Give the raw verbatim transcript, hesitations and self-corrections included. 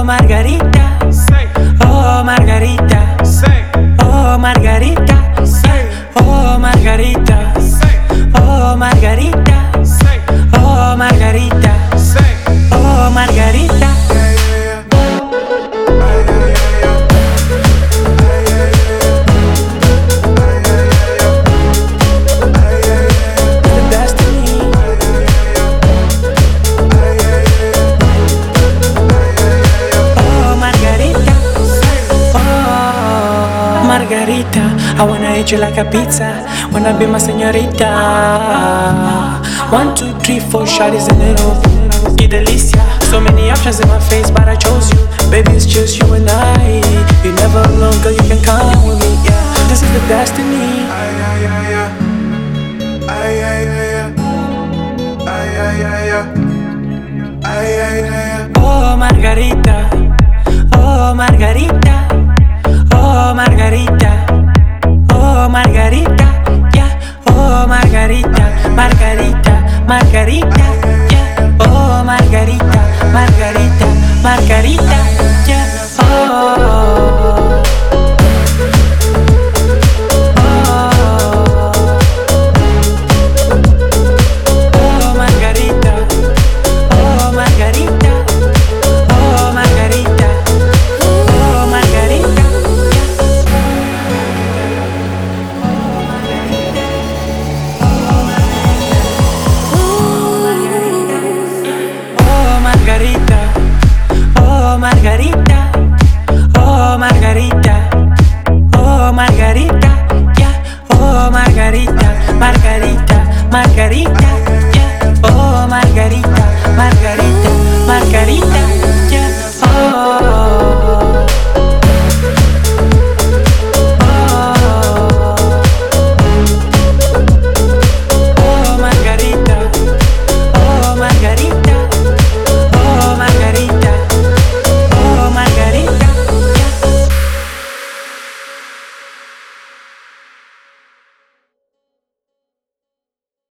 Oh Margarita, oh Margarita, oh Margarita, oh Margarita, oh Margarita, oh Margarita, oh Margarita. Margarita, I wanna eat you like a pizza. Wanna be my señorita. One, two, three, four shawty's in it all. Que delicia. So many options in my face, but I chose you. Baby, it's just you and I. You're never alone, girl, you can come with me. Yeah, this is the destiny. Ay, ay, ay, ay. Ay, ay, ay, ay. Ay, ay, ay, ay. Ay, ay, ay, ay. Oh Margarita, oh Margarita, oh Margarita, oh Margarita, yeah, oh Margarita, Margarita, Margarita, yeah, oh Margarita, Margarita, Margarita, yeah, oh. Margarita, oh Margarita, oh Margarita, yeah, oh Margarita, Margarita, Margarita, yeah, oh Margarita, Margarita, Margarita.